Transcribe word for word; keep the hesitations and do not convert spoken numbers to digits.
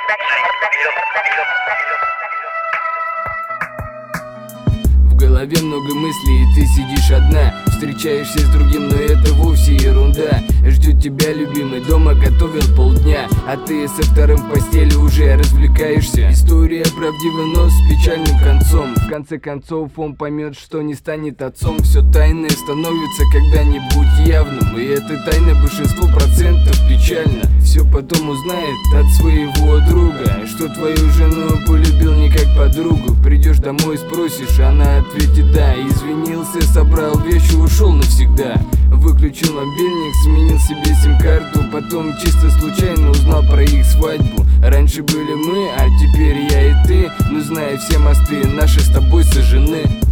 В голове много мыслей, и ты сидишь одна. Встречаешься с другим, но это вовсе ерунда. Ждет тебя любимый, дома готовил полдня, а ты со вторым в постели уже развлекаешься. История правдива, но с печальным концом. В конце концов он поймет, что не станет отцом. Все тайное становится когда-нибудь явным, и эта тайна большинству процентов печально. Все потом узнает от своего друга, что твою жену полюбил не как подругу. Придешь домой и спросишь, она ответит да. Извинился, собрал вещи, ушел навсегда. Выключил мобильник, сменил себе сим-карту. Потом чисто случайно узнал про их свадьбу. Раньше были мы, а теперь я и ты. Но зная все мосты, наши с тобой сожжены.